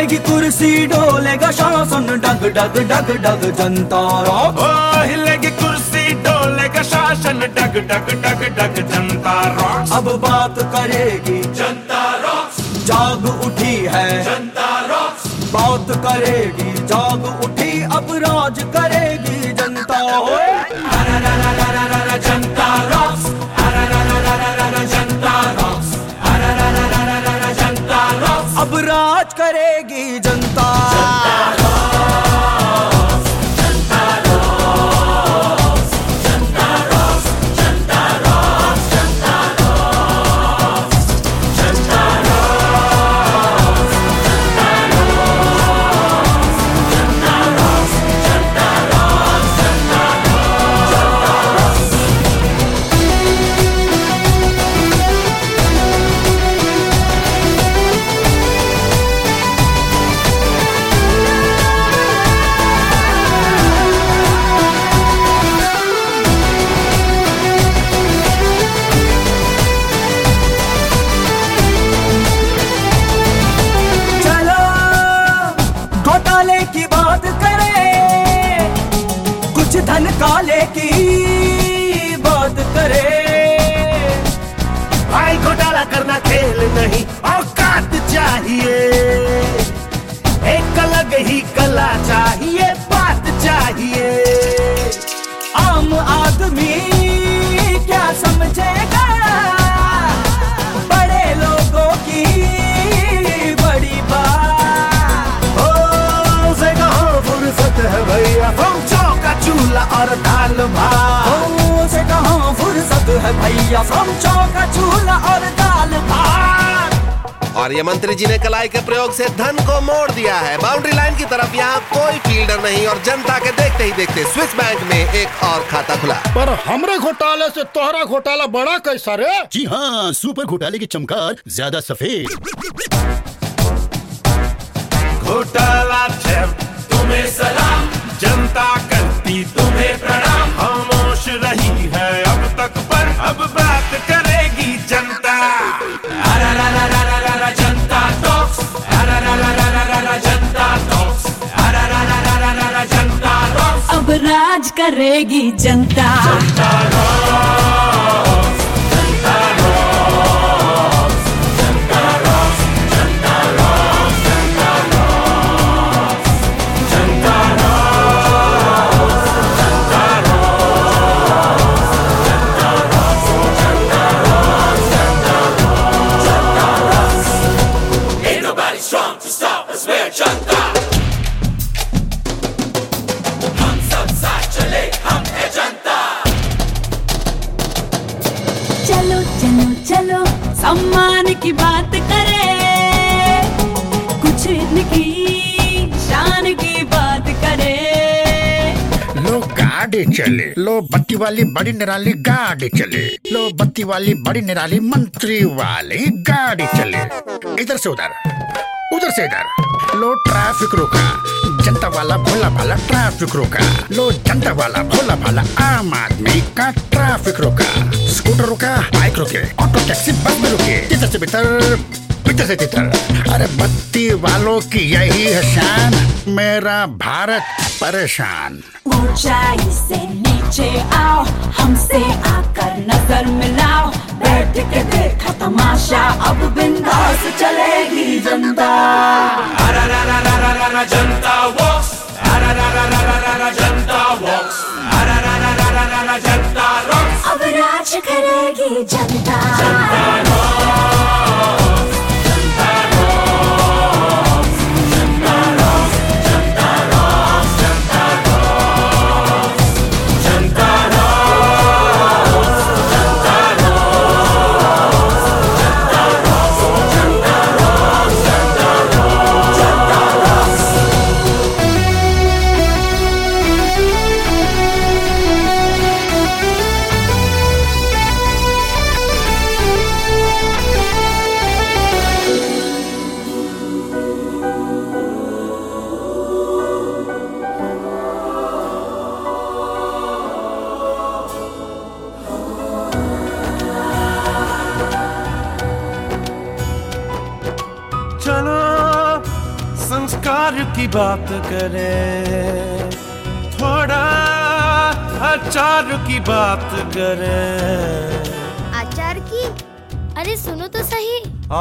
हिलेगी कुर्सी डोलेगा शासन, डग डग डग डग जनता रॉक्स। हिलेगी कुर्सी डोलेगा शासन, डग डग डग डग जनता रॉक्स। अब बात करेगी जनता रॉक्स, जाग उठी है जनता रॉक्स। बात करेगी जाग उठी, अब राज करेगी जनता। जनता रॉक्स, जनता रॉक्स, जनता रॉक्स। अब राज करेगी जनता। की बात करें, कुछ धन काले की बात करें। भाई घोटाला करना खेल नहीं, औकात चाहिए, एक अलग ही कला चाहिए, बात चाहिए। आम आदमी क्या समझेगा बड़े लोगों की बड़ी बात। है भैया फ्रॉम का चूल्हा और दाल भात। से कहाँ फुर्सत है भैया फ्रॉम का चूल्हा और दाल भात। और ये मंत्री जी ने कलाई के प्रयोग से धन को मोड़ दिया है बाउंड्री लाइन की तरफ। यहाँ कोई फील्डर नहीं और जनता के देखते ही देखते स्विस बैंक में एक और खाता खुला। पर हमरे घोटाले से तोहरा घोटाला बड़ा कैसा रे? जी हाँ, सुपर घोटाले की चमकार ज्यादा सफेद। घोटाला तुम्हें सलाम, जनता करती तुम्हें प्रणाम। खामोश रही है अब तक पर अब बात करेगी जनता। जनता टॉक्स, जनता टॉक्स, जनता टॉक्स। अब राज करेगी जनता। जनता चलो सम्मान की बात करें, कुछ इनकी शान की बात करें। लो गाड़ी चले, लो बत्ती वाली बड़ी निराली गाड़ी चले, लो बत्ती वाली बड़ी निराली मंत्री वाली गाड़ी चले। इधर से उधर, उधर से इधर। लो ट्रैफिक रोका, जनता वाला भोला भाला ट्रैफिक रोका। लो जनता वाला भोला भाला आम आदमी का ट्रैफिक रोका। स्कूटर रुका, बाइक रुके, ऑटो टैक्सी बस में रुके, इधर से भीतर, भीतर से तितर। अरे बत्ती वालों की यही है शान, मेरा भारत परेशान। ऊंचाई से नीचे आओ, हमसे आकर नजर मिलाओ, बैठ के देखा तमाशा, अब बिंदास चलेगी जनता। जनता वॉक्स, जनता वॉक्स, जनता रॉक्स। अब राज करेगी जनता। की बात करें, थोड़ा अचार की बात करें। अचार की? अरे सुनो तो सही।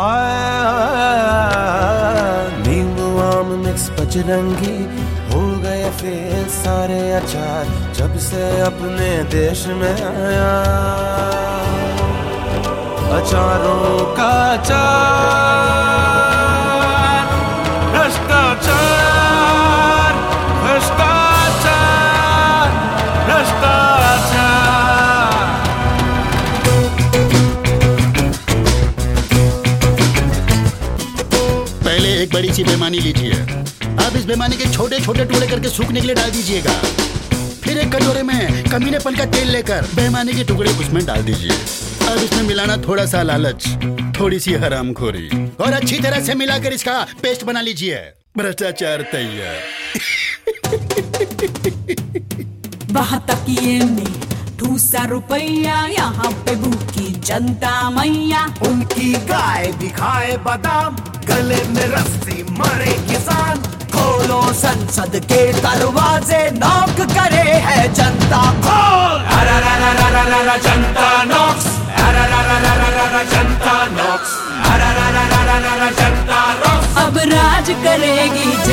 नींबू आम मिक्स बजरंगी हो गए फेल सारे अचार जब से अपने देश में आया। अचारों का अचार, भ्रष्टाचार, भ्रष्टाचार, भ्रष्टाचार। पहले एक बड़ी सी बेईमानी लीजिए, अब इस बेईमानी के छोटे छोटे टुकड़े करके सूखने के लिए डाल दीजिएगा। फिर एक कटोरे में कमीनेपन का तेल लेकर बेईमानी के टुकड़े उसमें डाल दीजिए। अब इसमें मिलाना थोड़ा सा लालच, थोड़ी सी हरामखोरी और अच्छी तरह से मिलाकर इसका पेस्ट बना लीजिए। भ्रष्टाचार तैयार। बहतकिए में ठूसा रुपया, यहाँ पे भूखी जनता मैया। उनकी गाय दिखाए बादाम, गले में रस्सी मरे किसान। खोलो संसद के दरवाजे, नॉक करे है जनता खोल। जनता नॉक्स, जनता नॉक्स, जनता नॉक्स। अब राज करेगी